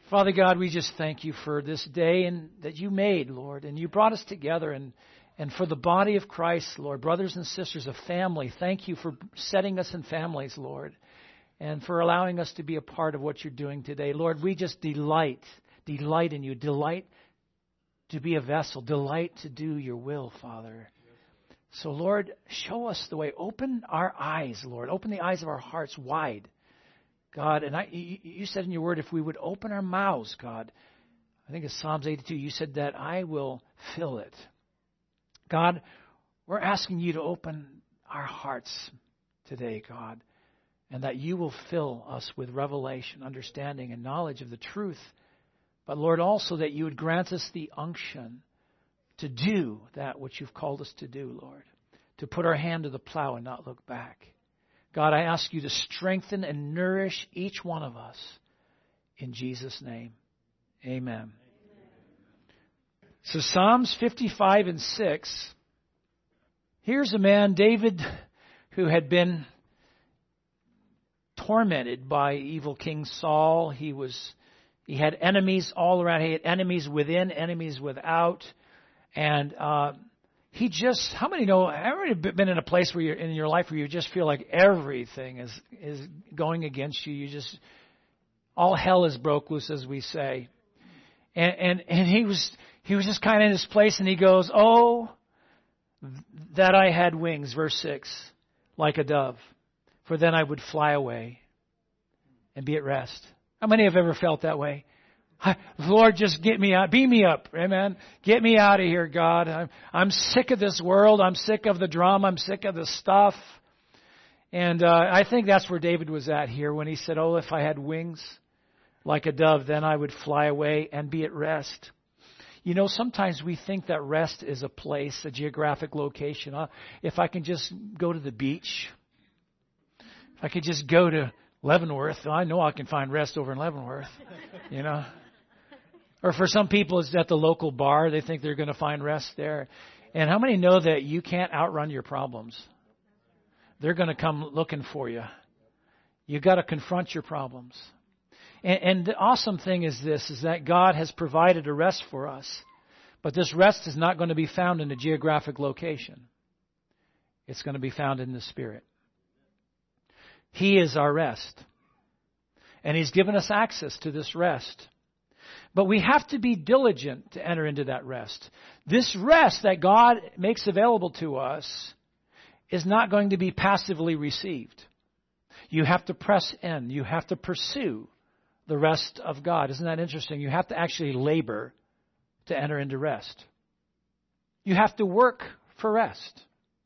Father God, we just thank you for this day and that you made, Lord, and you brought us together and for the body of Christ, Lord, brothers and sisters, a family. Thank you for setting us in families, Lord, and for allowing us to be a part of what you're doing today. Lord, we just delight in you, delight to be a vessel, delight to do your will, Father. So, Lord, show us the way. Open our eyes, Lord. Open the eyes of our hearts wide, God. And you said in your word, if we would open our mouths, God, I think it's Psalms 82, you said that I will fill it. God, we're asking you to open our hearts today, God, and that you will fill us with revelation, understanding, and knowledge of the truth. But, Lord, also that you would grant us the unction to do that which you've called us to do, Lord, to put our hand to the plow and not look back. God, I ask you to strengthen and nourish each one of us. In Jesus' name, amen. So Psalms 55 and 6, here's a man, David, who had been tormented by evil King Saul. He had enemies all around. He had enemies within, enemies without. And he just, how many know, have you ever been in a place where you're in your life where you just feel like everything is going against you? You just, all hell is broke loose, as we say. And he was just kind of in this place, and he goes, oh, that I had wings, verse 6, like a dove, for then I would fly away and be at rest. How many have ever felt that way? Lord, just get me out. Beam me up. Amen. Get me out of here, God. I'm sick of this world. I'm sick of the drama. I'm sick of the stuff. And I think that's where David was at here when he said, oh, if I had wings like a dove, then I would fly away and be at rest. You know, sometimes we think that rest is a place, a geographic location. If I can just go to the beach, if I could just go to Leavenworth, I know I can find rest over in Leavenworth, you know. Or for some people, it's at the local bar. They think they're going to find rest there. And how many know that you can't outrun your problems? They're going to come looking for you. You've got to confront your problems. And the awesome thing is this, is that God has provided a rest for us. But this rest is not going to be found in a geographic location. It's going to be found in the Spirit. He is our rest. And He's given us access to this rest. But we have to be diligent to enter into that rest. This rest that God makes available to us is not going to be passively received. You have to press in. You have to pursue the rest of God. Isn't that interesting? You have to actually labor to enter into rest. You have to work for rest.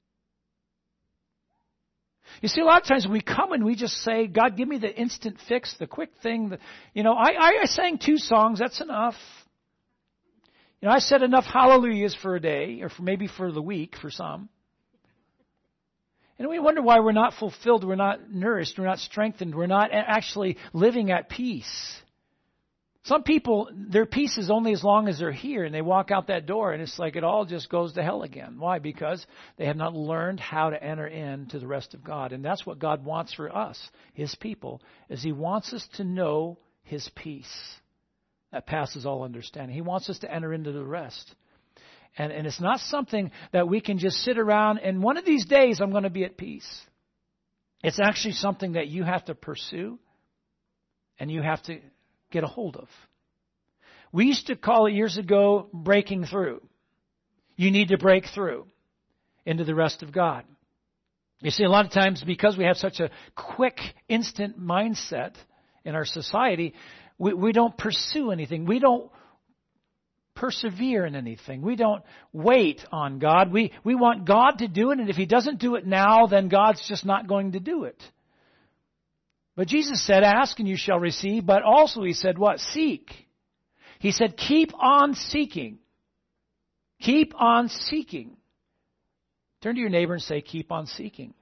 You see, a lot of times we come and we just say, God, give me the instant fix, the quick thing. I sang 2 songs. That's enough. I said enough hallelujahs for a day, or maybe for the week for some. And we wonder why we're not fulfilled, we're not nourished, we're not strengthened, we're not actually living at peace. Some people, their peace is only as long as they're here, and they walk out that door, and it's like it all just goes to hell again. Why? Because they have not learned how to enter into the rest of God. And that's what God wants for us, His people, is He wants us to know His peace that passes all understanding. He wants us to enter into the rest. And it's not something that we can just sit around and one of these days I'm going to be at peace. It's actually something that you have to pursue and you have to get a hold of. We used to call it years ago breaking through. You need to break through into the rest of God. You see, a lot of times because we have such a quick, instant mindset in our society, we don't pursue anything. We don't persevere in anything. We don't wait on God. We want God to do it, and if He doesn't do it now, then God's just not going to do it. But Jesus said, ask and you shall receive, but also He said what? Seek. He said, keep on seeking. Keep on seeking. Turn to your neighbor and say, keep on seeking.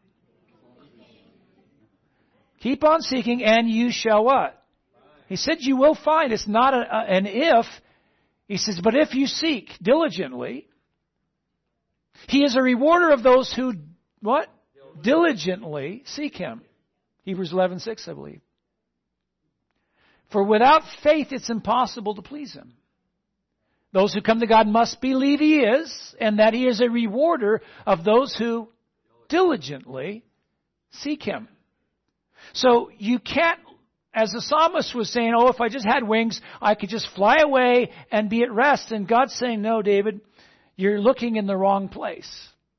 Keep on seeking and you shall what? He said you will find. It's not an if. He says, but if you seek diligently, He is a rewarder of those who, what? Diligently seek Him. Hebrews 11:6, I believe. For without faith it's impossible to please Him. Those who come to God must believe He is, and that He is a rewarder of those who diligently seek Him. So you can't, as the psalmist was saying, oh, if I just had wings, I could just fly away and be at rest. And God's saying, no, David, you're looking in the wrong place.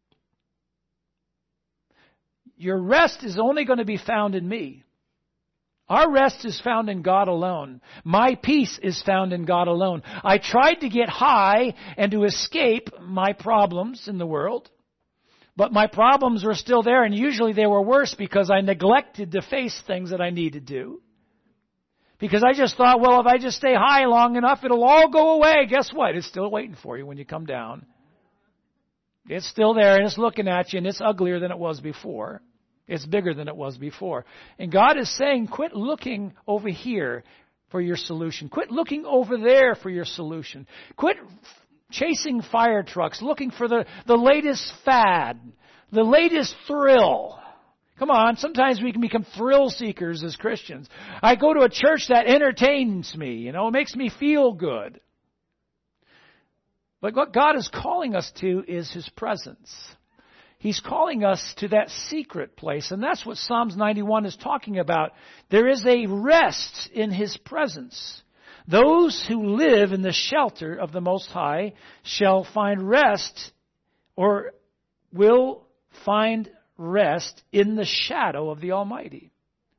Your rest is only going to be found in me. Our rest is found in God alone. My peace is found in God alone. I tried to get high and to escape my problems in the world, but my problems were still there, and usually they were worse because I neglected to face things that I needed to. Because I just thought, well, if I just stay high long enough, it'll all go away. Guess what? It's still waiting for you when you come down. It's still there, and it's looking at you, and it's uglier than it was before. It's bigger than it was before. And God is saying, quit looking over here for your solution. Quit looking over there for your solution. Quit chasing fire trucks, looking for the latest fad, the latest thrill. Come on, sometimes we can become thrill seekers as Christians. I go to a church that entertains me, it makes me feel good. But what God is calling us to is His presence. He's calling us to that secret place, and that's what Psalms 91 is talking about. There is a rest in His presence. Those who live in the shelter of the Most High shall find rest, or will find rest in the shadow of the Almighty.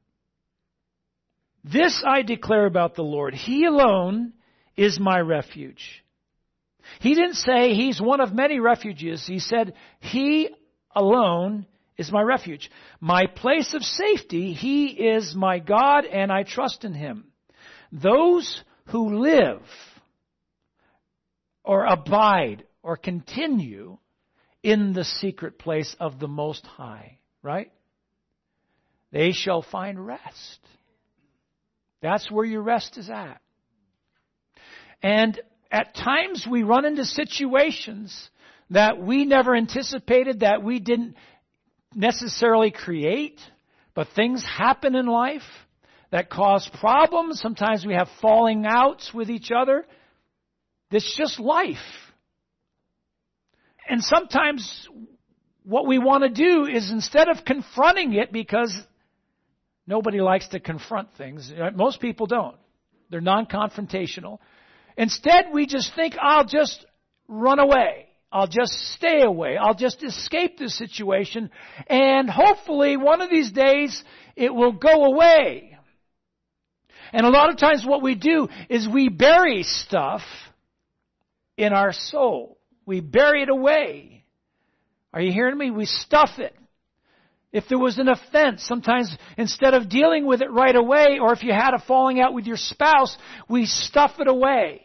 This I declare about the Lord. He alone is my refuge. He didn't say He's one of many refuges. He said, He alone is my refuge. My place of safety, He is my God, and I trust in Him. Those who live or abide or continue in the secret place of the Most High, right? They shall find rest. That's where your rest is at. And at times we run into situations that we never anticipated, that we didn't necessarily create, but things happen in life that cause problems. Sometimes we have falling outs with each other. It's just life. And sometimes what we want to do is, instead of confronting it, because nobody likes to confront things, most people don't. They're non-confrontational. Instead, we just think, I'll just run away. I'll just stay away. I'll just escape this situation. And hopefully one of these days it will go away. And a lot of times what we do is we bury stuff in our soul. We bury it away. Are you hearing me? We stuff it. If there was an offense, sometimes instead of dealing with it right away, or if you had a falling out with your spouse, we stuff it away.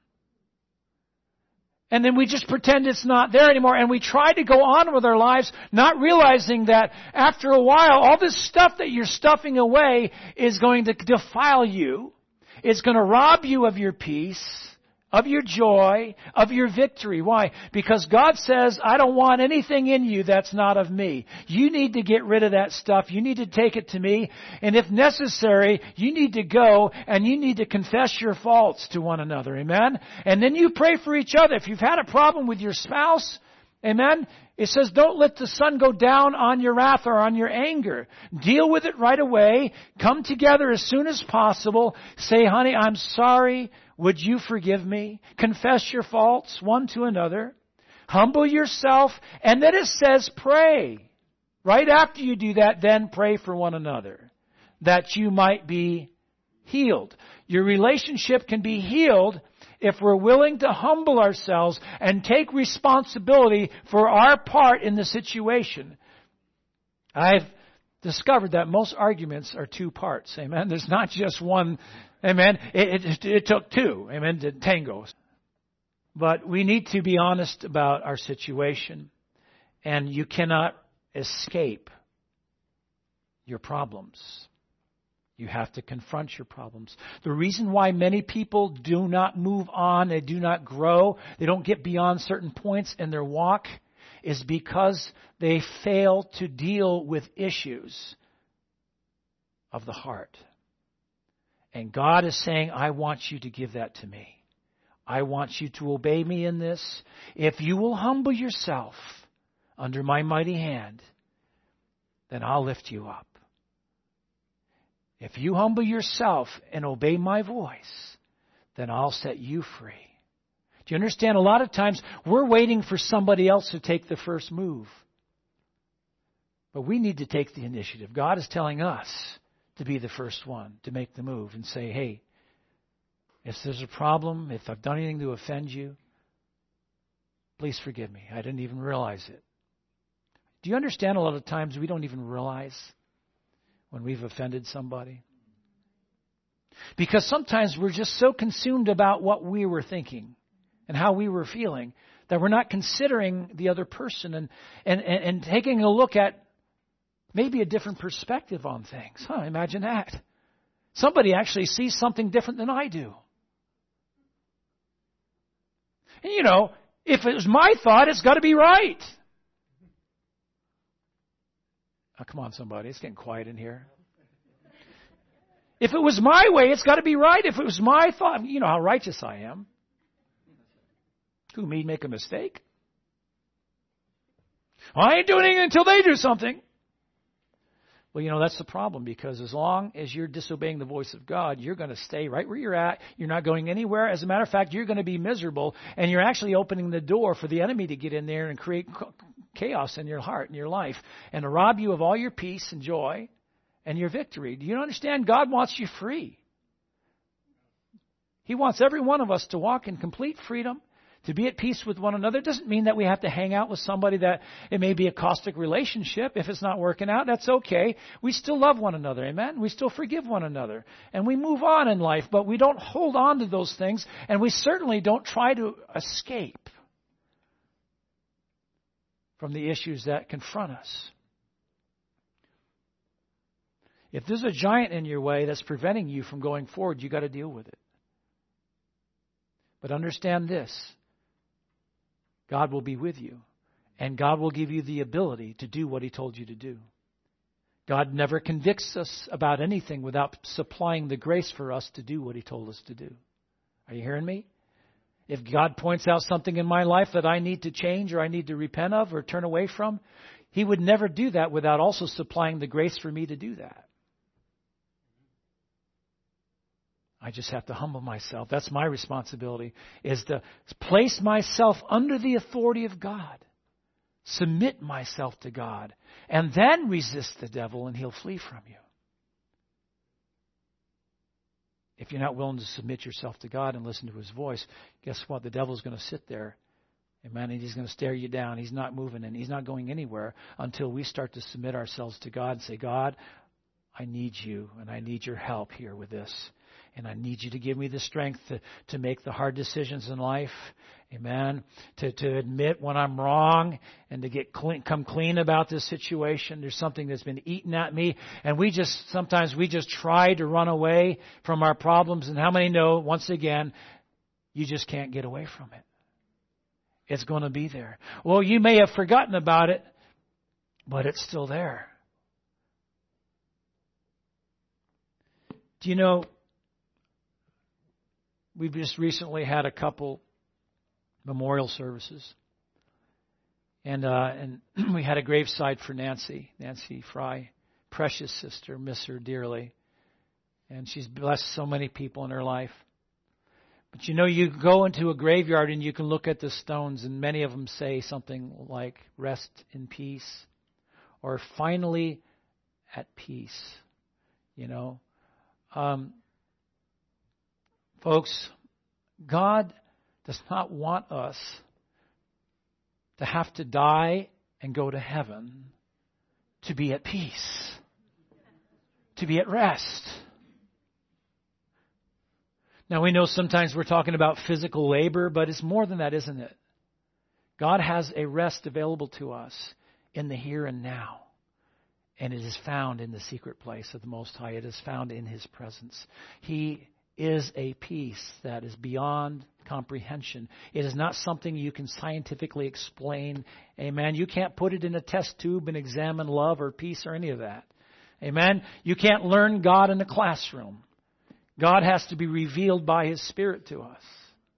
And then we just pretend it's not there anymore, and we try to go on with our lives, not realizing that after a while, all this stuff that you're stuffing away is going to defile you. It's going to rob you of your peace, of your joy, of your victory. Why? Because God says, I don't want anything in you that's not of me. You need to get rid of that stuff. You need to take it to me. And if necessary, you need to go and you need to confess your faults to one another. Amen? And then you pray for each other. If you've had a problem with your spouse, amen, it says don't let the sun go down on your wrath or on your anger. Deal with it right away. Come together as soon as possible. Say, honey, I'm sorry. Would you forgive me? Confess your faults one to another. Humble yourself. And then it says pray. Right after you do that, then pray for one another, that you might be healed. Your relationship can be healed if we're willing to humble ourselves and take responsibility for our part in the situation. I've discovered that most arguments are two parts. Amen. There's not just one. Amen. It took two. Amen. To tango. But we need to be honest about our situation. And you cannot escape your problems. You have to confront your problems. The reason why many people do not move on, they do not grow, they don't get beyond certain points in their walk, is because they fail to deal with issues of the heart. And God is saying, I want you to give that to me. I want you to obey me in this. If you will humble yourself under my mighty hand, then I'll lift you up. If you humble yourself and obey my voice, then I'll set you free. Do you understand? A lot of times we're waiting for somebody else to take the first move. But we need to take the initiative. God is telling us to be the first one to make the move and say, hey, if there's a problem, if I've done anything to offend you, please forgive me. I didn't even realize it. Do you understand a lot of times we don't even realize when we've offended somebody? Because sometimes we're just so consumed about what we were thinking and how we were feeling that we're not considering the other person and taking a look at maybe a different perspective on things. Imagine that. Somebody actually sees something different than I do. And if it was my thought, it's got to be right. Oh, come on, somebody. It's getting quiet in here. If it was my way, it's got to be right. If it was my thought, you know how righteous I am. Who, me make a mistake? Well, I ain't doing anything until they do something. Well, that's the problem, because as long as you're disobeying the voice of God, you're going to stay right where you're at. You're not going anywhere. As a matter of fact, you're going to be miserable, and you're actually opening the door for the enemy to get in there and create chaos in your heart and your life and to rob you of all your peace and joy and your victory. Do you understand? God wants you free. He wants every one of us to walk in complete freedom, to be at peace with one another. It doesn't mean that we have to hang out with somebody that it may be a caustic relationship. If it's not working out, that's okay. We still love one another, amen? We still forgive one another. And we move on in life, but we don't hold on to those things, and we certainly don't try to escape from the issues that confront us. If there's a giant in your way that's preventing you from going forward, you got to deal with it. But understand this. God will be with you, and God will give you the ability to do what He told you to do. God never convicts us about anything without supplying the grace for us to do what He told us to do. Are you hearing me? If God points out something in my life that I need to change or I need to repent of or turn away from, He would never do that without also supplying the grace for me to do that. I just have to humble myself. That's my responsibility, is to place myself under the authority of God. Submit myself to God. And then resist the devil and he'll flee from you. If you're not willing to submit yourself to God and listen to His voice, guess what? The devil's going to sit there. Amen. And he's going to stare you down. He's not moving and he's not going anywhere until we start to submit ourselves to God and say, God, I need you and I need your help here with this. And I need you to give me the strength to make the hard decisions in life. Amen. To admit when I'm wrong and to come clean about this situation. There's something that's been eating at me. And sometimes we just try to run away from our problems. And how many know, once again, you just can't get away from it. It's going to be there. Well, you may have forgotten about it, but it's still there. Do you know, we've just recently had a couple memorial services. And we had a graveside for Nancy Fry, precious sister, miss her dearly. And she's blessed so many people in her life. But you go into a graveyard and you can look at the stones and many of them say something like, rest in peace, or finally at peace, Folks, God does not want us to have to die and go to heaven to be at peace, to be at rest. Now, we know sometimes we're talking about physical labor, but it's more than that, isn't it? God has a rest available to us in the here and now. And it is found in the secret place of the Most High. It is found in His presence. He is a peace that is beyond comprehension. It is not something you can scientifically explain. Amen. You can't put it in a test tube and examine love or peace or any of that. Amen. You can't learn God in a classroom. God has to be revealed by His Spirit to us.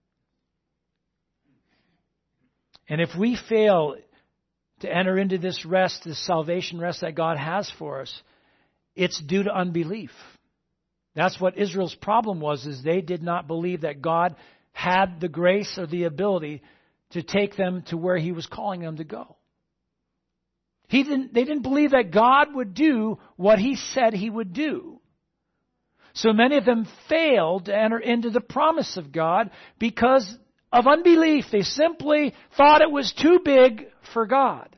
And if we fail to enter into this rest, this salvation rest that God has for us, it's due to unbelief. That's what Israel's problem was, is they did not believe that God had the grace or the ability to take them to where He was calling them to go. They didn't believe that God would do what He said He would do. So many of them failed to enter into the promise of God because of unbelief. They simply thought it was too big for God.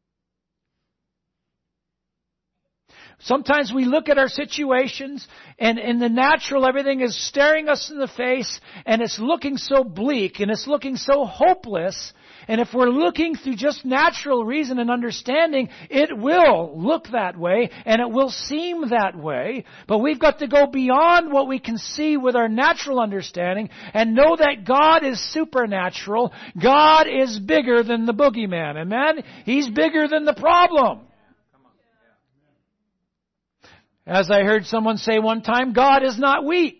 Sometimes we look at our situations and in the natural everything is staring us in the face and it's looking so bleak and it's looking so hopeless. And if we're looking through just natural reason and understanding, it will look that way and it will seem that way. But we've got to go beyond what we can see with our natural understanding and know that God is supernatural. God is bigger than the boogeyman. Amen? He's bigger than the problem. As I heard someone say one time, God is not weak.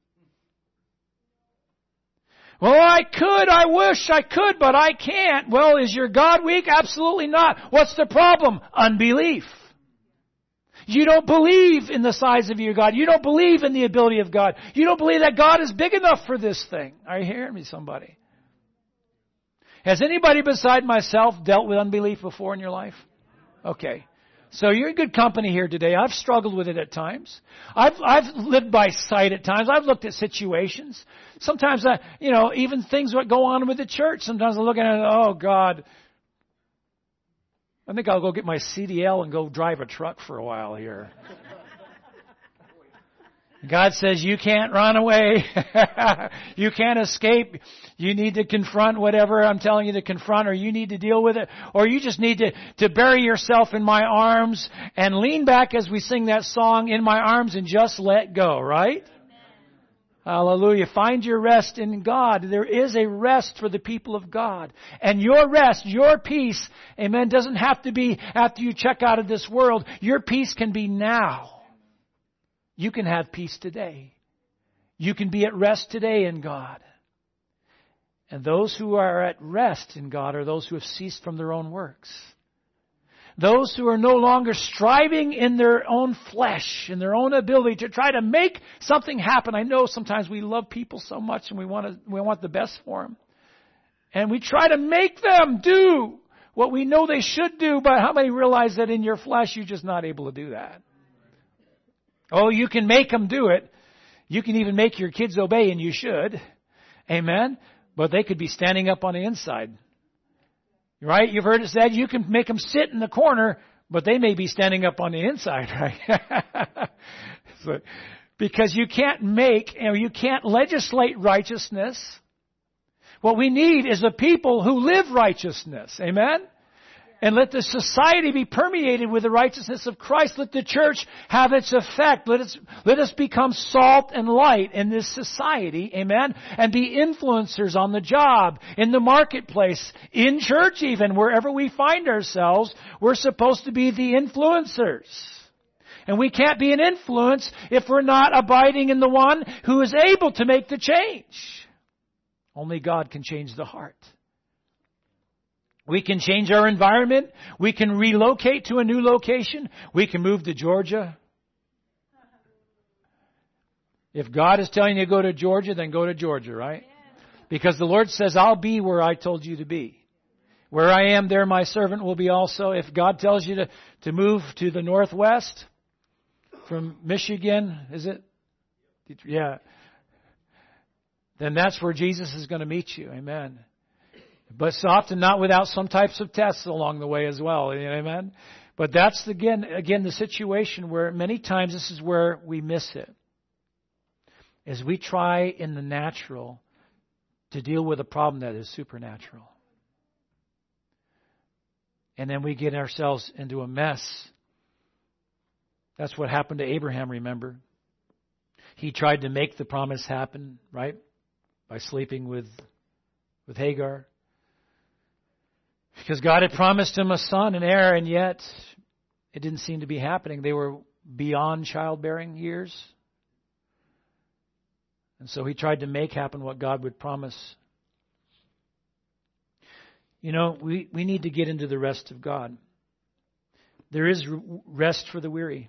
Well, I wish I could, but I can't. Well, is your God weak? Absolutely not. What's the problem? Unbelief. You don't believe in the size of your God. You don't believe in the ability of God. You don't believe that God is big enough for this thing. Are you hearing me, somebody? Has anybody beside myself dealt with unbelief before in your life? Okay. So you're in good company here today. I've struggled with it at times. I've lived by sight at times. I've looked at situations. Sometimes, even things that go on with the church. Sometimes I'm looking at it, oh God, I think I'll go get my CDL and go drive a truck for a while here. God says, you can't run away. You can't escape. You need to confront whatever I'm telling you to confront, or you need to deal with it, or you just need to bury yourself in my arms and lean back as we sing that song, in my arms, and just let go, right? Amen. Hallelujah. Find your rest in God. There is a rest for the people of God. And your rest, your peace, amen, doesn't have to be after you check out of this world. Your peace can be now. You can have peace today. You can be at rest today in God. And those who are at rest in God are those who have ceased from their own works. Those who are no longer striving in their own flesh, in their own ability to try to make something happen. I know sometimes we love people so much and we want the best for them. And we try to make them do what we know they should do, but how many realize that in your flesh you're just not able to do that? Oh, you can make them do it. You can even make your kids obey, and you should. Amen? But they could be standing up on the inside. Right? You've heard it said, you can make them sit in the corner, but they may be standing up on the inside, right? Because you can't you can't legislate righteousness. What we need is a people who live righteousness. Amen? And let the society be permeated with the righteousness of Christ. Let the church have its effect. Let us become salt and light in this society. Amen. And be influencers on the job, in the marketplace, in church even, wherever we find ourselves. We're supposed to be the influencers. And we can't be an influence if we're not abiding in the one who is able to make the change. Only God can change the heart. We can change our environment. We can relocate to a new location. We can move to Georgia. If God is telling you to go to Georgia, then go to Georgia, right? Because the Lord says, I'll be where I told you to be. Where I am, there my servant will be also. If God tells you to move to the northwest from Michigan, is it? Yeah. Then that's where Jesus is going to meet you. Amen. But so often not without some types of tests along the way as well. Amen? But that's, again, the situation where many times this is where we miss it. As we try in the natural to deal with a problem that is supernatural. And then we get ourselves into a mess. That's what happened to Abraham, remember? He tried to make the promise happen, right? By sleeping with Hagar. Because God had promised him a son, an heir, and yet it didn't seem to be happening. They were beyond childbearing years. And so he tried to make happen what God would promise. You know, we need to get into the rest of God. There is rest for the weary.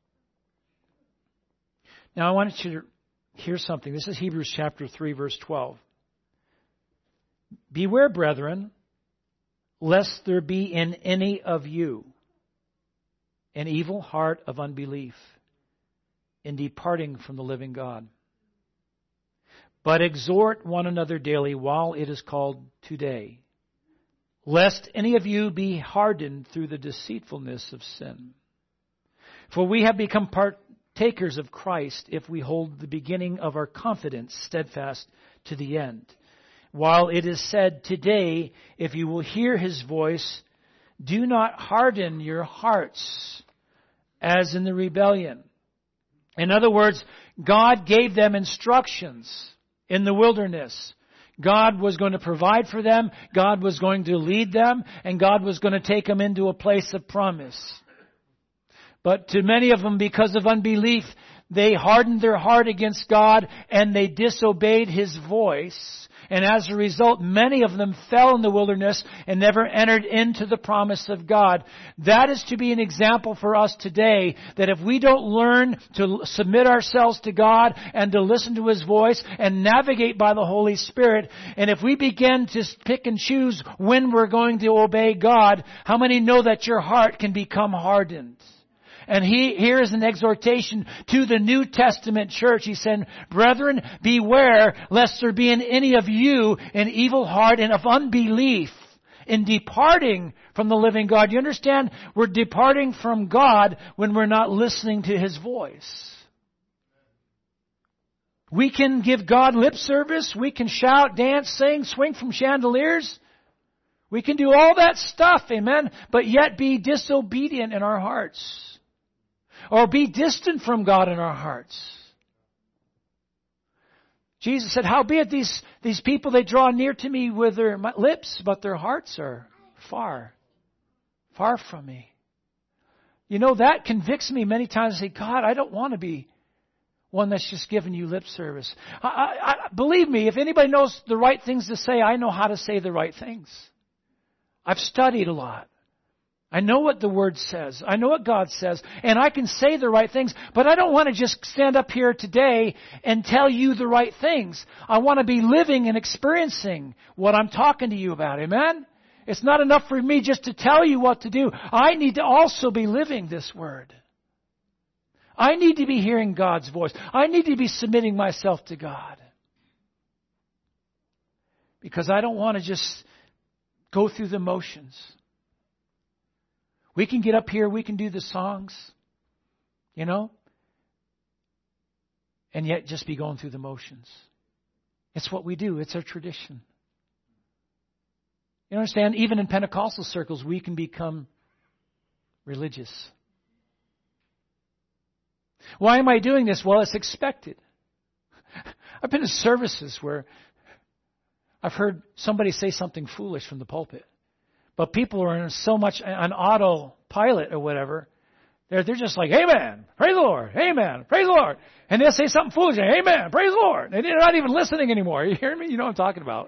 Now I want you to hear something. This is Hebrews chapter 3, verse 12. Beware, brethren, lest there be in any of you an evil heart of unbelief in departing from the living God. But exhort one another daily while it is called today, lest any of you be hardened through the deceitfulness of sin. For we have become partakers of Christ if we hold the beginning of our confidence steadfast to the end. While it is said today, if you will hear His voice, do not harden your hearts as in the rebellion. In other words, God gave them instructions in the wilderness. God was going to provide for them, God was going to lead them, and God was going to take them into a place of promise. But to many of them, because of unbelief, they hardened their heart against God and they disobeyed His voice. And as a result, many of them fell in the wilderness and never entered into the promise of God. That is to be an example for us today, that if we don't learn to submit ourselves to God and to listen to His voice and navigate by the Holy Spirit, and if we begin to pick and choose when we're going to obey God, how many know that your heart can become hardened? And here is an exhortation to the New Testament church. He said, brethren, beware lest there be in any of you an evil heart and of unbelief in departing from the living God. You understand? We're departing from God when we're not listening to His voice. We can give God lip service. We can shout, dance, sing, swing from chandeliers. We can do all that stuff, amen, but yet be disobedient in our hearts. Or be distant from God in our hearts. Jesus said, howbeit these people, they draw near to me with their lips, but their hearts are far from me. You know, that convicts me many times. I say, God, I don't want to be one that's just giving you lip service. Believe me, if anybody knows the right things to say, I know how to say the right things. I've studied a lot. I know what the Word says. I know what God says. And I can say the right things. But I don't want to just stand up here today and tell you the right things. I want to be living and experiencing what I'm talking to you about. Amen? It's not enough for me just to tell you what to do. I need to also be living this Word. I need to be hearing God's voice. I need to be submitting myself to God. Because I don't want to just go through the motions. We can get up here, we can do the songs, you know, and yet just be going through the motions. It's what we do. It's our tradition. You understand? Even in Pentecostal circles, we can become religious. Why am I doing this? Well, it's expected. I've been to services where I've heard somebody say something foolish from the pulpit. But people are in so much on autopilot or whatever. They're just like, amen, praise the Lord, amen, praise the Lord. And they'll say something foolish, amen, praise the Lord. And they're not even listening anymore. You hear me? You know what I'm talking about.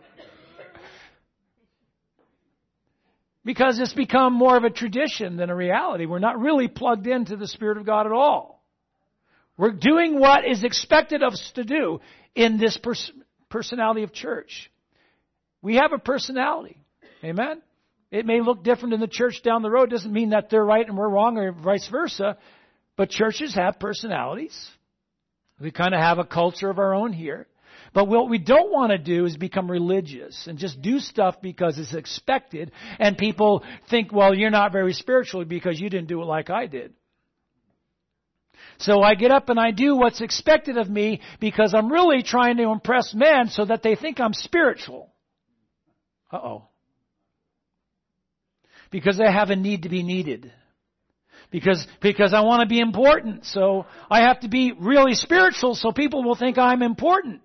Because it's become more of a tradition than a reality. We're not really plugged into the Spirit of God at all. We're doing what is expected of us to do in this personality of church. We have a personality. Amen? It may look different in the church down the road. It doesn't mean that they're right and we're wrong or vice versa. But churches have personalities. We kind of have a culture of our own here. But what we don't want to do is become religious and just do stuff because it's expected. And people think, well, you're not very spiritual because you didn't do it like I did. So I get up and I do what's expected of me because I'm really trying to impress men so that they think I'm spiritual. Uh-oh. Because I have a need to be needed. Because I want to be important. So I have to be really spiritual so people will think I'm important.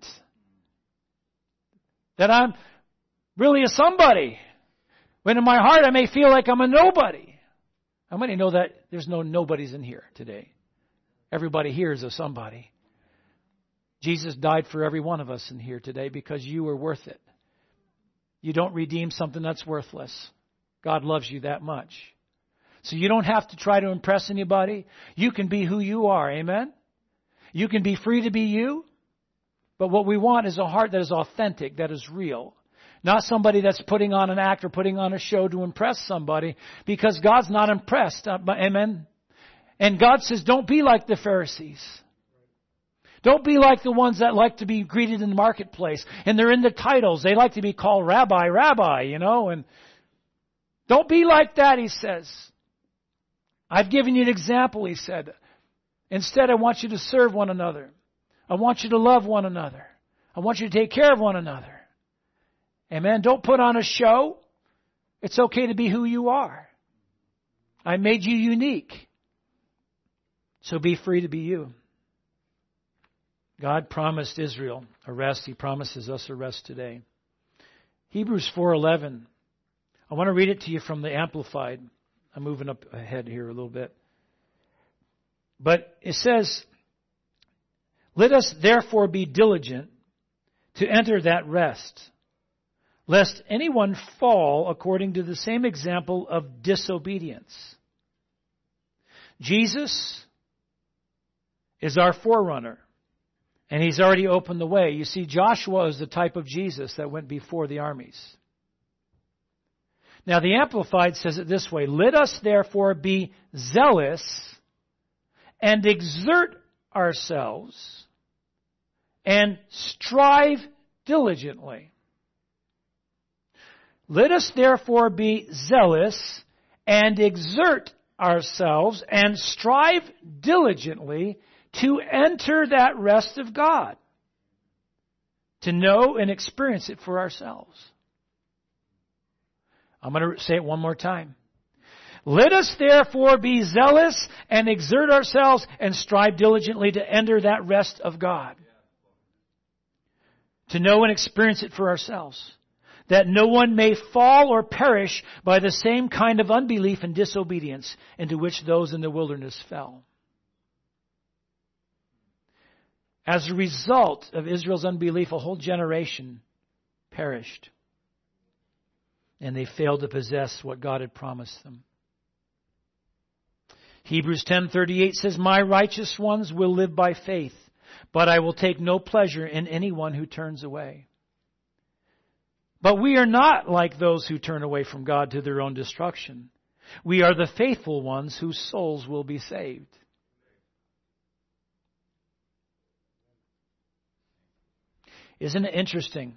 That I'm really a somebody. When in my heart I may feel like I'm a nobody. How many know that there's no nobodies in here today? Everybody here is a somebody. Jesus died for every one of us in here today because you were worth it. You don't redeem something that's worthless. God loves you that much. So you don't have to try to impress anybody. You can be who you are. Amen? You can be free to be you. But what we want is a heart that is authentic, that is real. Not somebody that's putting on an act or putting on a show to impress somebody, because God's not impressed. Amen? And God says, don't be like the Pharisees. Don't be like the ones that like to be greeted in the marketplace. And they're in the titles. They like to be called rabbi, rabbi, And don't be like that, he says. I've given you an example, he said. Instead, I want you to serve one another. I want you to love one another. I want you to take care of one another. Amen. Don't put on a show. It's okay to be who you are. I made you unique. So be free to be you. God promised Israel a rest. He promises us a rest today. Hebrews 4:11. I want to read it to you from the Amplified. I'm moving up ahead here a little bit. But it says, let us therefore be diligent to enter that rest, lest anyone fall according to the same example of disobedience. Jesus is our forerunner, and he's already opened the way. You see, Joshua is the type of Jesus that went before the armies. Now, the Amplified says it this way: let us therefore be zealous and exert ourselves and strive diligently. Let us therefore be zealous and exert ourselves and strive diligently to enter that rest of God, to know and experience it for ourselves. I'm going to say it one more time. Let us therefore be zealous and exert ourselves and strive diligently to enter that rest of God, to know and experience it for ourselves, that no one may fall or perish by the same kind of unbelief and disobedience into which those in the wilderness fell. As a result of Israel's unbelief, a whole generation perished, and they failed to possess what God had promised them. Hebrews 10:38 says, my righteous ones will live by faith, but I will take no pleasure in anyone who turns away. But we are not like those who turn away from God to their own destruction. We are the faithful ones whose souls will be saved. Isn't it interesting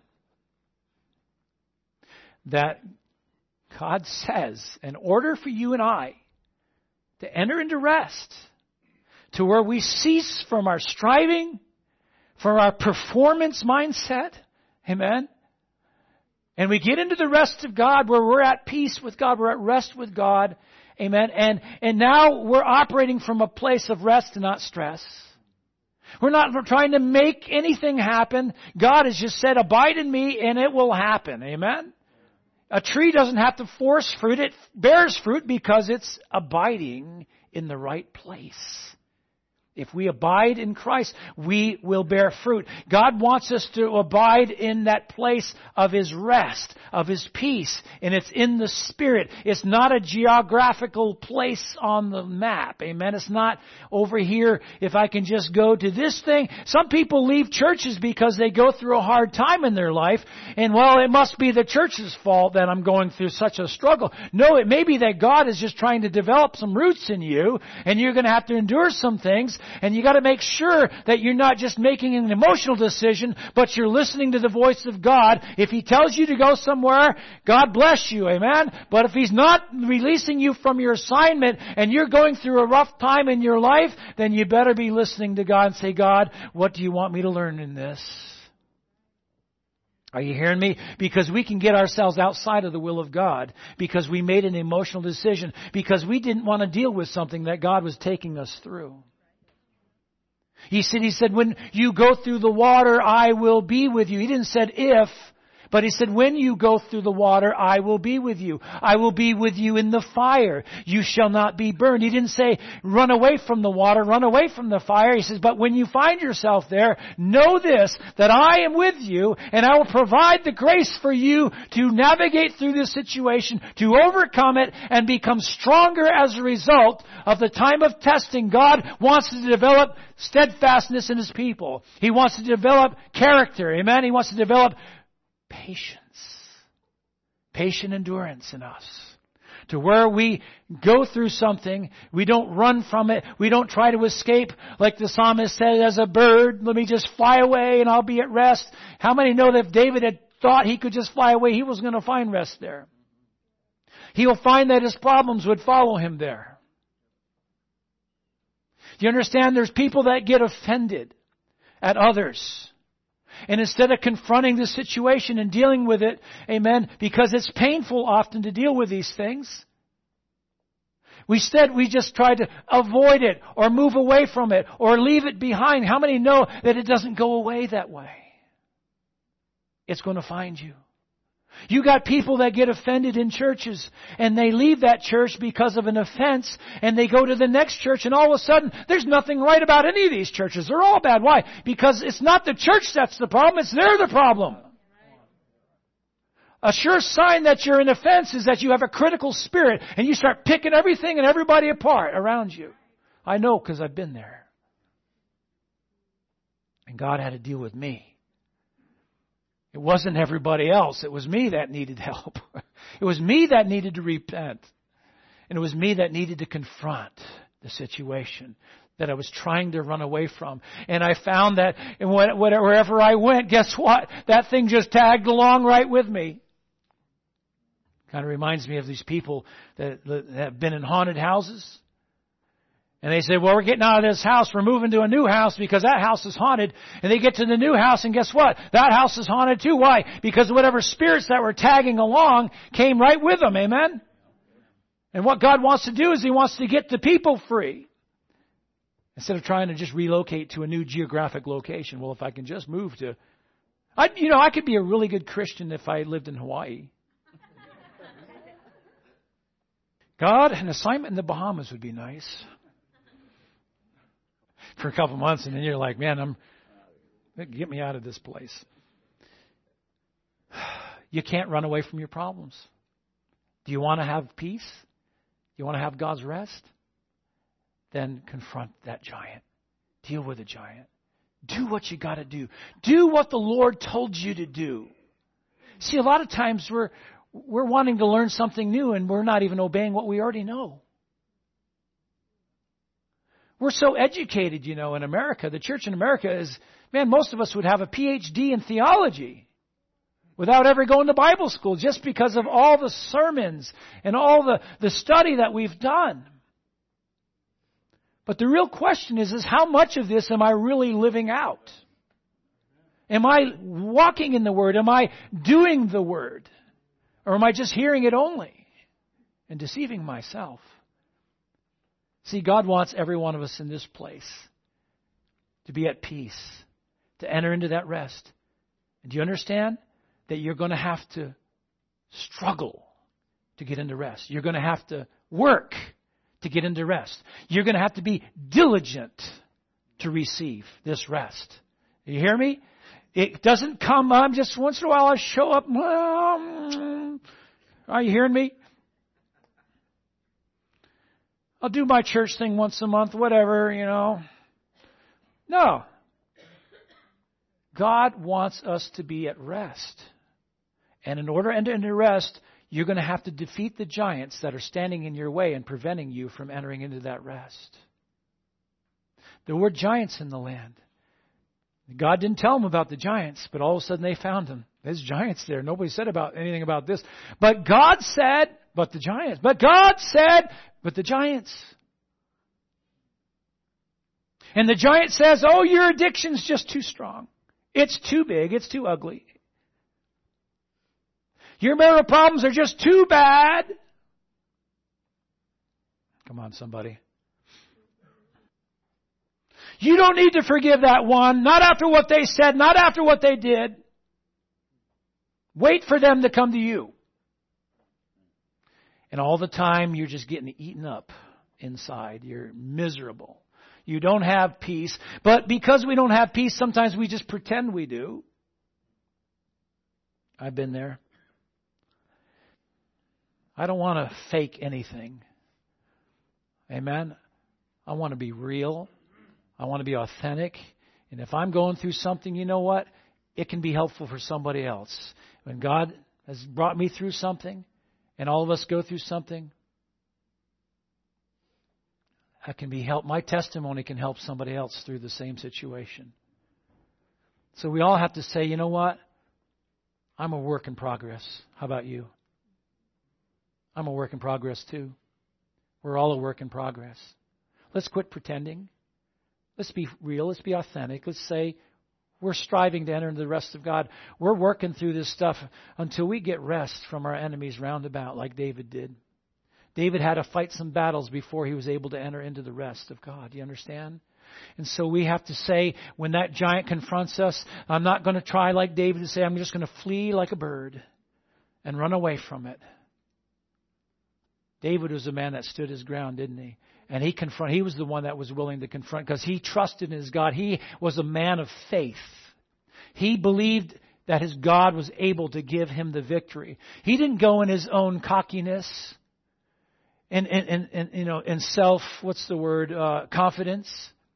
that God says, in order for you and I to enter into rest, to where we cease from our striving, from our performance mindset, amen, and we get into the rest of God where we're at peace with God, we're at rest with God, amen, and now we're operating from a place of rest and not stress. We're not trying to make anything happen. God has just said, abide in me and it will happen. Amen? A tree doesn't have to force fruit. It bears fruit because it's abiding in the right place. If we abide in Christ, we will bear fruit. God wants us to abide in that place of His rest, of His peace, and it's in the Spirit. It's not a geographical place on the map. Amen? It's not over here, if I can just go to this thing. Some people leave churches because they go through a hard time in their life, and well, it must be the church's fault that I'm going through such a struggle. No, it may be that God is just trying to develop some roots in you, and you're going to have to endure some things. And you got to make sure that you're not just making an emotional decision, but you're listening to the voice of God. If He tells you to go somewhere, God bless you, amen? But if He's not releasing you from your assignment and you're going through a rough time in your life, then you better be listening to God and say, God, what do you want me to learn in this? Are you hearing me? Because we can get ourselves outside of the will of God because we made an emotional decision, because we didn't want to deal with something that God was taking us through. He said, when you go through the water, I will be with you. He didn't say if. But He said, when you go through the water, I will be with you. I will be with you in the fire. You shall not be burned. He didn't say, run away from the water, run away from the fire. He says, but when you find yourself there, know this, that I am with you, and I will provide the grace for you to navigate through this situation, to overcome it, and become stronger as a result of the time of testing. God wants to develop steadfastness in His people. He wants to develop character. Amen? He wants to develop patience, patient endurance in us. To where we go through something, we don't run from it, we don't try to escape, like the psalmist said, as a bird, let me just fly away and I'll be at rest. How many know that if David had thought he could just fly away, he was going to find rest there? He will find that his problems would follow him there. Do you understand? There's people that get offended at others. And instead of confronting the situation and dealing with it, amen, because it's painful often to deal with these things, we just try to avoid it or move away from it or leave it behind. How many know that it doesn't go away that way? It's going to find you. You got people that get offended in churches and they leave that church because of an offense and they go to the next church and all of a sudden there's nothing right about any of these churches. They're all bad. Why? Because it's not the church that's the problem, it's they're the problem. A sure sign that you're in offense is that you have a critical spirit and you start picking everything and everybody apart around you. I know because I've been there. And God had to deal with me. It wasn't everybody else. It was me that needed help. It was me that needed to repent. And it was me that needed to confront the situation that I was trying to run away from. And I found that wherever I went, guess what? That thing just tagged along right with me. Kind of reminds me of these people that have been in haunted houses. And they say, well, we're getting out of this house. We're moving to a new house because that house is haunted. And they get to the new house and guess what? That house is haunted too. Why? Because whatever spirits that were tagging along came right with them. Amen? And what God wants to do is He wants to get the people free. Instead of trying to just relocate to a new geographic location. Well, if I can just move to... I could be a really good Christian if I lived in Hawaii. God, an assignment in the Bahamas would be nice. For a couple months, and then you're like, man, get me out of this place. You can't run away from your problems. Do you want to have peace? Do you want to have God's rest? Then confront that giant. Deal with the giant. Do what you got to do. Do what the Lord told you to do. See, a lot of times we're wanting to learn something new, and we're not even obeying what we already know. We're so educated, in America. The church in America is, most of us would have a PhD in theology without ever going to Bible school just because of all the sermons and all the study that we've done. But the real question is how much of this am I really living out? Am I walking in the Word? Am I doing the Word? Or am I just hearing it only and deceiving myself? See, God wants every one of us in this place to be at peace, to enter into that rest. And do you understand that you're going to have to struggle to get into rest? You're going to have to work to get into rest. You're going to have to be diligent to receive this rest. You hear me? It doesn't come, just once in a while I show up. Are you hearing me? I'll do my church thing once a month, whatever, No. God wants us to be at rest. And in order to enter into rest, you're going to have to defeat the giants that are standing in your way and preventing you from entering into that rest. There were giants in the land. God didn't tell them about the giants, but all of a sudden they found them. There's giants there. Nobody said anything about this. But God said, but the giants. But God said, but the giants. And the giant says, oh, your addiction's just too strong. It's too big. It's too ugly. Your marital problems are just too bad. Come on, somebody. You don't need to forgive that one. Not after what they said. Not after what they did. Wait for them to come to you. And all the time you're just getting eaten up inside. You're miserable. You don't have peace. But because we don't have peace, sometimes we just pretend we do. I've been there. I don't want to fake anything. Amen? I want to be real. I want to be authentic. And if I'm going through something, you know what? It can be helpful for somebody else. When God has brought me through something, and all of us go through something, I can be helped. My testimony can help somebody else through the same situation. So we all have to say, you know what? I'm a work in progress. How about you? I'm a work in progress too. We're all a work in progress. Let's quit pretending. Let's be real. Let's be authentic. Let's say we're striving to enter into the rest of God. We're working through this stuff until we get rest from our enemies round about like David did. David had to fight some battles before he was able to enter into the rest of God. You understand? And so we have to say, when that giant confronts us, I'm not going to try like David to say, I'm just going to flee like a bird and run away from it. David was a man that stood his ground, didn't he? And he was the one that was willing to confront because he trusted in his God. He was a man of faith. He believed that his God was able to give him the victory. He didn't go in his own cockiness and self, confidence.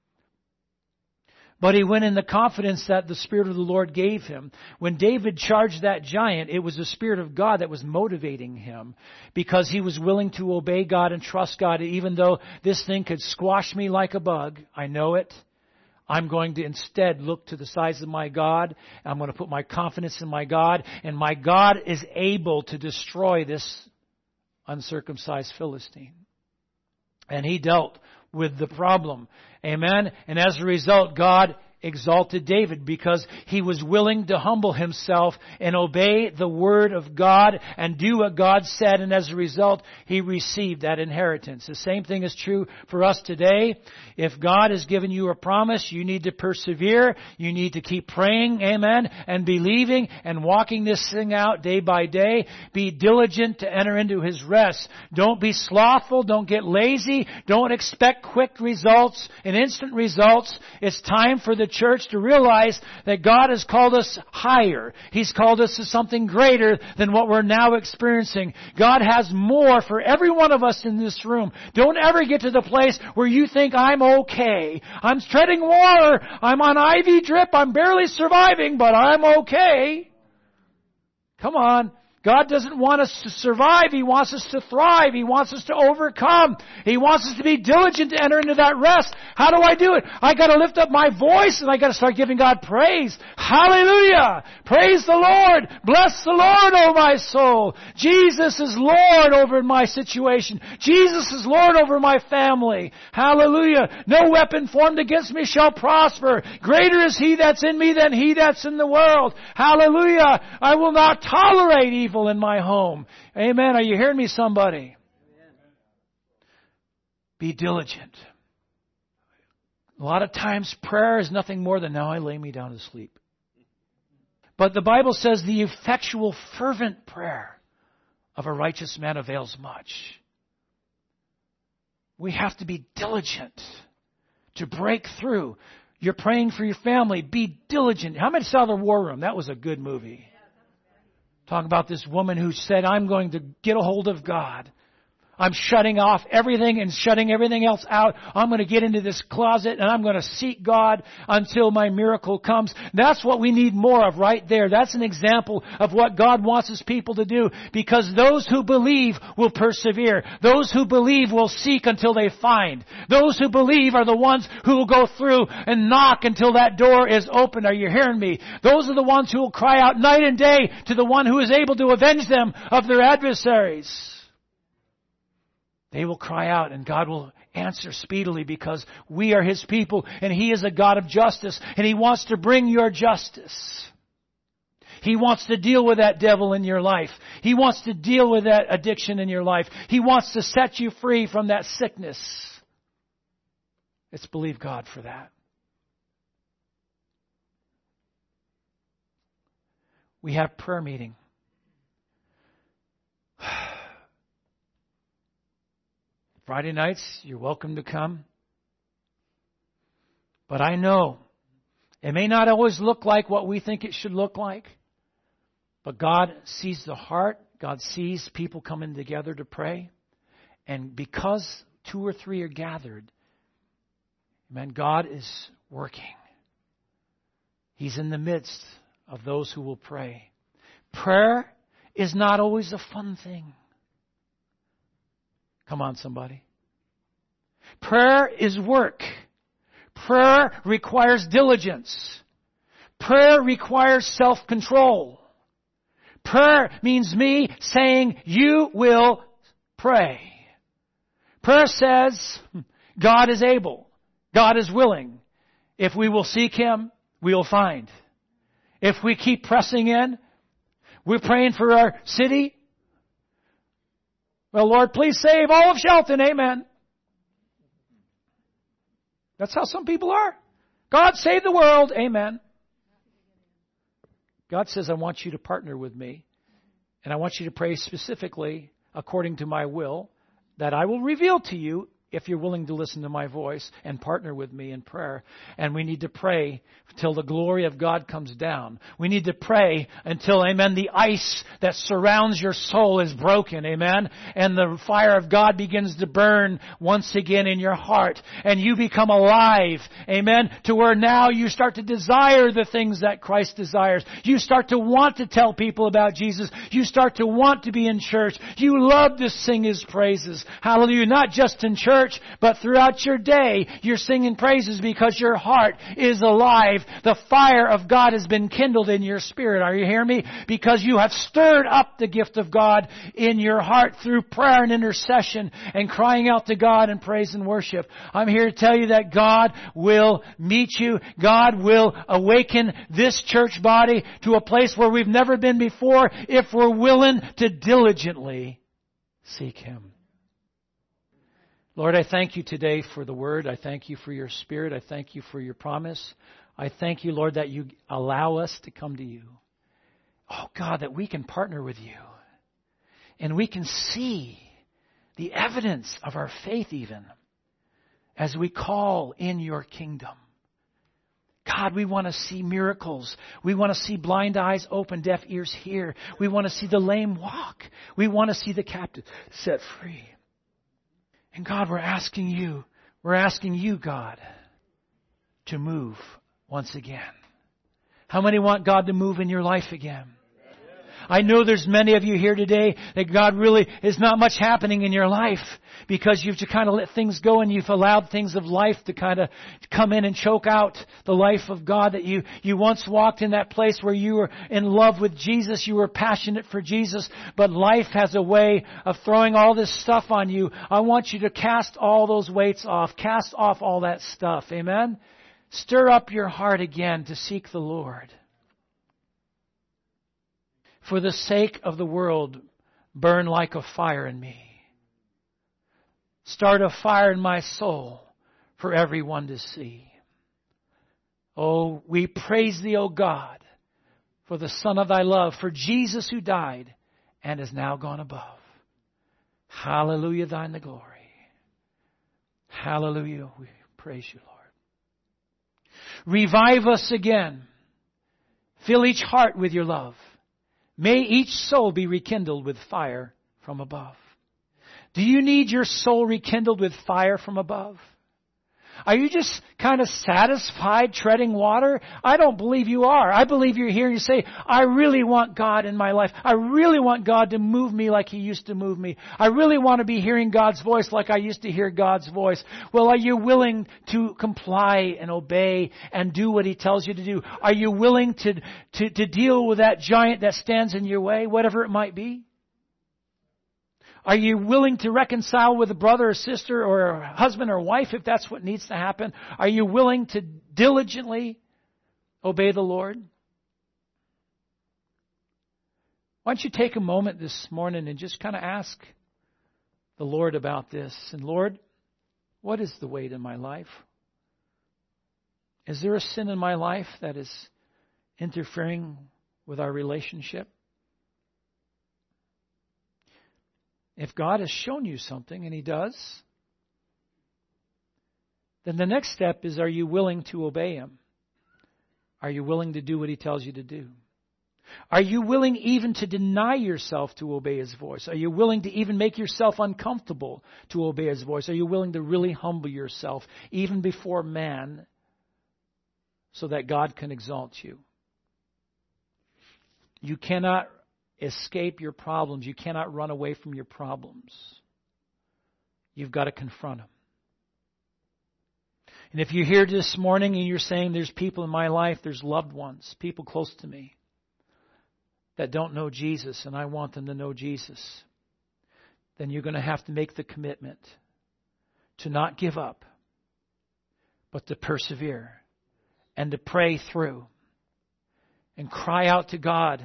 But he went in the confidence that the Spirit of the Lord gave him. When David charged that giant, it was the Spirit of God that was motivating him because he was willing to obey God and trust God. Even though this thing could squash me like a bug, I know it. I'm going to instead look to the size of my God. I'm going to put my confidence in my God. And my God is able to destroy this uncircumcised Philistine. And he dealt with the problem. Amen. And as a result, God exalted David because he was willing to humble himself and obey the word of God and do what God said. And as a result, he received that inheritance. The same thing is true for us today. If God has given you a promise, you need to persevere. You need to keep praying, amen, and believing and walking this thing out day by day. Be diligent to enter into his rest. Don't be slothful. Don't get lazy. Don't expect quick results and instant results. It's time for the church to realize that God has called us higher. He's called us to something greater than what we're now experiencing. God has more for every one of us in this room. Don't ever get to the place where you think, I'm okay. I'm treading water. I'm on IV drip. I'm barely surviving, but I'm okay. Come on. God doesn't want us to survive. He wants us to thrive. He wants us to overcome. He wants us to be diligent to enter into that rest. How do I do it? I got to lift up my voice and I got to start giving God praise. Hallelujah! Praise the Lord. Bless the Lord, O my soul. Jesus is Lord over my situation. Jesus is Lord over my family. Hallelujah. No weapon formed against me shall prosper. Greater is He that's in me than he that's in the world. Hallelujah. I will not tolerate evil in my home. Amen. Are you hearing me, somebody? Amen. Be diligent. A lot of times prayer is nothing more than, now I lay me down to sleep. But the Bible says the effectual fervent prayer of a righteous man avails much. We have to be diligent to break through. You're praying for your family. Be diligent. How many saw The War Room? That was a good movie. Talking about this woman who said, I'm going to get a hold of God. I'm shutting off everything and shutting everything else out. I'm going to get into this closet and I'm going to seek God until my miracle comes. That's what we need more of right there. That's an example of what God wants His people to do, because those who believe will persevere. Those who believe will seek until they find. Those who believe are the ones who will go through and knock until that door is open. Are you hearing me? Those are the ones who will cry out night and day to the one who is able to avenge them of their adversaries. They will cry out and God will answer speedily, because we are His people and He is a God of justice and He wants to bring your justice. He wants to deal with that devil in your life. He wants to deal with that addiction in your life. He wants to set you free from that sickness. Let's believe God for that. We have prayer meeting Friday nights, you're welcome to come. But I know it may not always look like what we think it should look like. But God sees the heart. God sees people coming together to pray. And because 2 or 3 are gathered, amen, God is working. He's in the midst of those who will pray. Prayer is not always a fun thing. Come on, somebody. Prayer is work. Prayer requires diligence. Prayer requires self-control. Prayer means me saying, you will pray. Prayer says, God is able. God is willing. If we will seek Him, we will find. If we keep pressing in, we're praying for our city. Well, Lord, please save all of Shelton. Amen. That's how some people are. God save the world. Amen. God says, I want you to partner with me. And I want you to pray specifically according to my will that I will reveal to you if you're willing to listen to my voice and partner with me in prayer. And we need to pray till the glory of God comes down. We need to pray until, amen, the ice that surrounds your soul is broken, amen, and the fire of God begins to burn once again in your heart, and you become alive, amen, to where now you start to desire the things that Christ desires. You start to want to tell people about Jesus. You start to want to be in church. You love to sing His praises. Hallelujah. Not just in church, but throughout your day, you're singing praises because your heart is alive. The fire of God has been kindled in your spirit. Are you hearing me? Because you have stirred up the gift of God in your heart through prayer and intercession and crying out to God in praise and worship. I'm here to tell you that God will meet you. God will awaken this church body to a place where we've never been before if we're willing to diligently seek Him. Lord, I thank you today for the Word. I thank you for your Spirit. I thank you for your promise. I thank you, Lord, that you allow us to come to you. Oh, God, that we can partner with you. And we can see the evidence of our faith even as we call in your kingdom. God, we want to see miracles. We want to see blind eyes open, deaf ears hear. We want to see the lame walk. We want to see the captive set free. And God, we're asking you, God, to move once again. How many want God to move in your life again? I know there's many of you here today that God really is not much happening in your life because you've just kind of let things go and you've allowed things of life to kind of come in and choke out the life of God, that you once walked in that place where you were in love with Jesus, you were passionate for Jesus, but life has a way of throwing all this stuff on you. I want you to cast all those weights off, cast off all that stuff. Amen? Stir up your heart again to seek the Lord. For the sake of the world, burn like a fire in me. Start a fire in my soul for everyone to see. Oh, we praise thee, O God, for the Son of thy love, for Jesus who died and is now gone above. Hallelujah, thine the glory. Hallelujah, we praise you, Lord. Revive us again. Fill each heart with your love. May each soul be rekindled with fire from above. Do you need your soul rekindled with fire from above? Are you just kind of satisfied treading water? I don't believe you are. I believe you're here and you say, I really want God in my life. I really want God to move me like He used to move me. I really want to be hearing God's voice like I used to hear God's voice. Well, are you willing to comply and obey and do what He tells you to do? Are you willing to deal with that giant that stands in your way, whatever it might be? Are you willing to reconcile with a brother or sister or a husband or wife if that's what needs to happen? Are you willing to diligently obey the Lord? Why don't you take a moment this morning and just kind of ask the Lord about this. And Lord, what is the weight in my life? Is there a sin in my life that is interfering with our relationship? If God has shown you something, and He does, then the next step is, are you willing to obey Him? Are you willing to do what He tells you to do? Are you willing even to deny yourself to obey His voice? Are you willing to even make yourself uncomfortable to obey His voice? Are you willing to really humble yourself even before man so that God can exalt you? You cannot escape your problems. You cannot run away from your problems. You've got to confront them. And if you're here this morning and you're saying there's people in my life, there's loved ones, people close to me that don't know Jesus and I want them to know Jesus, then you're going to have to make the commitment to not give up, but to persevere and to pray through and cry out to God.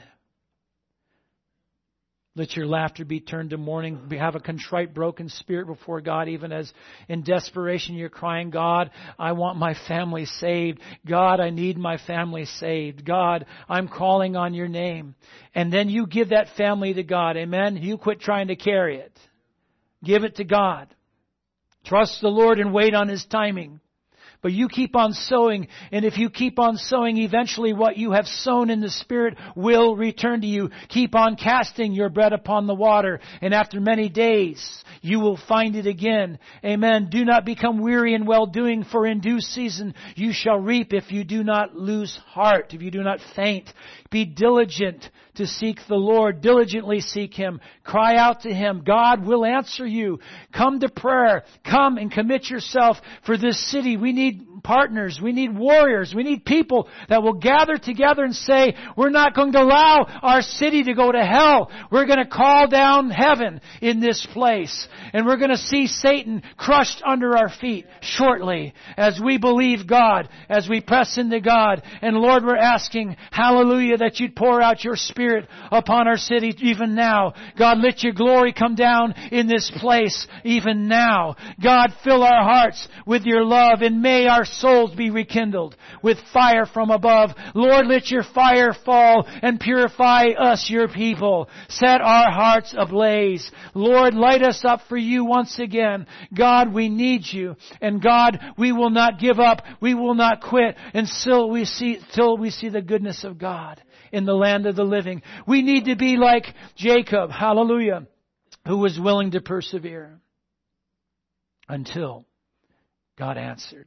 Let your laughter be turned to mourning. Have a contrite, broken spirit before God, even as in desperation you're crying, God, I want my family saved. God, I need my family saved. God, I'm calling on your name. And then you give that family to God. Amen? You quit trying to carry it. Give it to God. Trust the Lord and wait on His timing. But you keep on sowing, and if you keep on sowing, eventually what you have sown in the Spirit will return to you. Keep on casting your bread upon the water, and after many days you will find it again. Amen. Do not become weary in well-doing, for in due season you shall reap if you do not lose heart, if you do not faint. Be diligent to seek the Lord. Diligently seek Him. Cry out to Him. God will answer you. Come to prayer. Come and commit yourself for this city. We need partners. We need warriors. We need people that will gather together and say, we're not going to allow our city to go to hell. We're going to call down heaven in this place. And we're going to see Satan crushed under our feet shortly as we believe God, as we press into God. And Lord, we're asking, hallelujah, that you'd pour out your Spirit upon our city even now. God, let your glory come down in this place even now. God, fill our hearts with your love, and may our souls be rekindled with fire from above. Lord, let your fire fall and purify us, your people. Set our hearts ablaze. Lord, light us up for you once again. God, we need you. And God, we will not give up. We will not quit until we see the goodness of God in the land of the living. We need to be like Jacob, hallelujah, who was willing to persevere until God answered.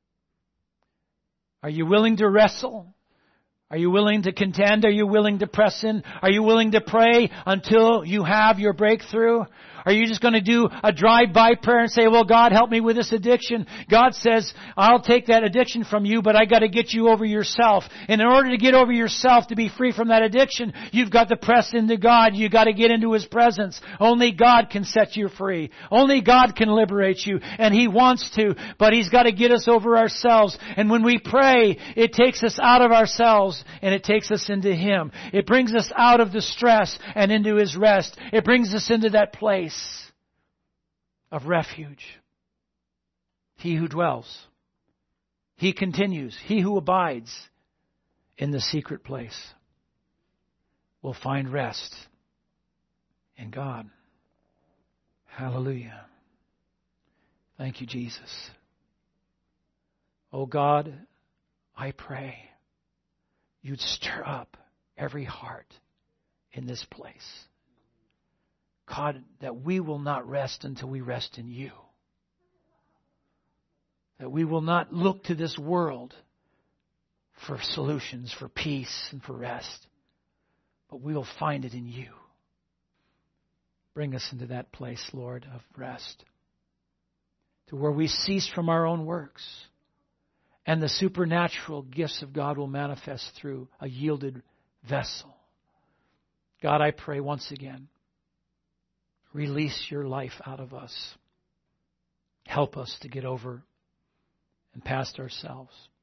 Are you willing to wrestle? Are you willing to contend? Are you willing to press in? Are you willing to pray until you have your breakthrough? Are you just going to do a drive-by prayer and say, well, God, help me with this addiction? God says, I'll take that addiction from you, but I got to get you over yourself. And in order to get over yourself, to be free from that addiction, you've got to press into God. You've got to get into His presence. Only God can set you free. Only God can liberate you. And He wants to, but He's got to get us over ourselves. And when we pray, it takes us out of ourselves and it takes us into Him. It brings us out of the stress and into His rest. It brings us into that place of refuge. He who dwells, he continues, he who abides in the secret place will find rest in God. Hallelujah. Thank you, Jesus. Oh God, I pray you'd stir up every heart in this place. God, that we will not rest until we rest in you. That we will not look to this world for solutions, for peace and for rest, but we will find it in you. Bring us into that place, Lord, of rest, to where we cease from our own works, and the supernatural gifts of God will manifest through a yielded vessel. God, I pray once again, release your life out of us. Help us to get over and past ourselves.